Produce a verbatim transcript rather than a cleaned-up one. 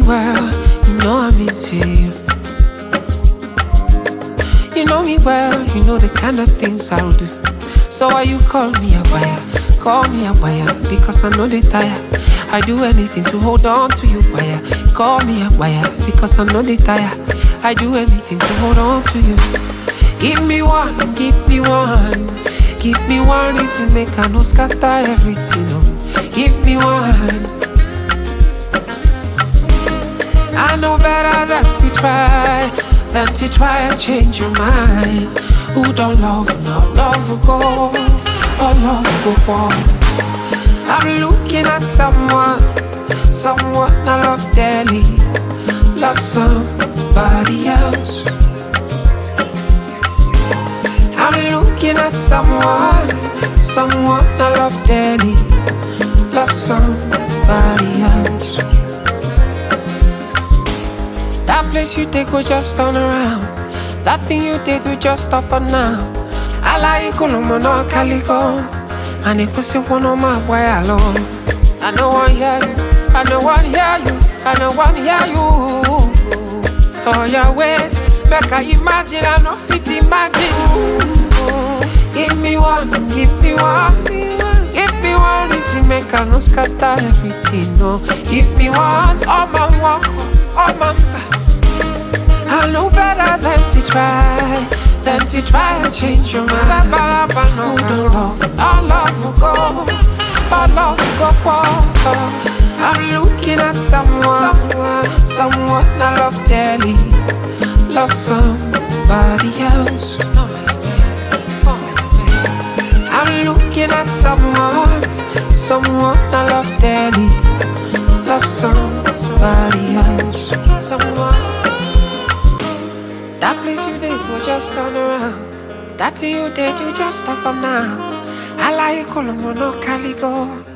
well, you know I'm into you. You know me well, you know the kind of things I'll do. So why you call me a buyer? Call me a buyer, because I know they tire. I do anything to hold on to you, buyer. Call me a buyer, because I know they tire. I do anything to hold on to you. Give me one, give me one. Give me one reason, make I no scatter everything. Oh. Give me one. I know better than to try, than to try and change your mind. Who don't love, no love will go, or love will go on. I'm looking at someone, someone I love dearly, love somebody else. I'm looking at someone, someone I love dearly, love somebody else. That place you take will just turn around. That thing you did will just stop and now. I like Kolomo no Calico, and it was one of my way alone. I know one hear you, I know one hear you, I know one hear you. Oh yeah, wait, make I imagine, I know fit imagine. Give me one, give me one, give me one reason, make I no scatter everything. No, give me one, all my walk, all my back. I know better than to try, than to try and change your mind. Who don't love, all love will go, all love will go, go. I'm looking at someone, someone I love dearly, love somebody else. I'm looking at someone, someone I love dearly, love somebody else. Someone. That place you did will just turn around. That thing you did, you just stop them now. I like Kolomo no Calico.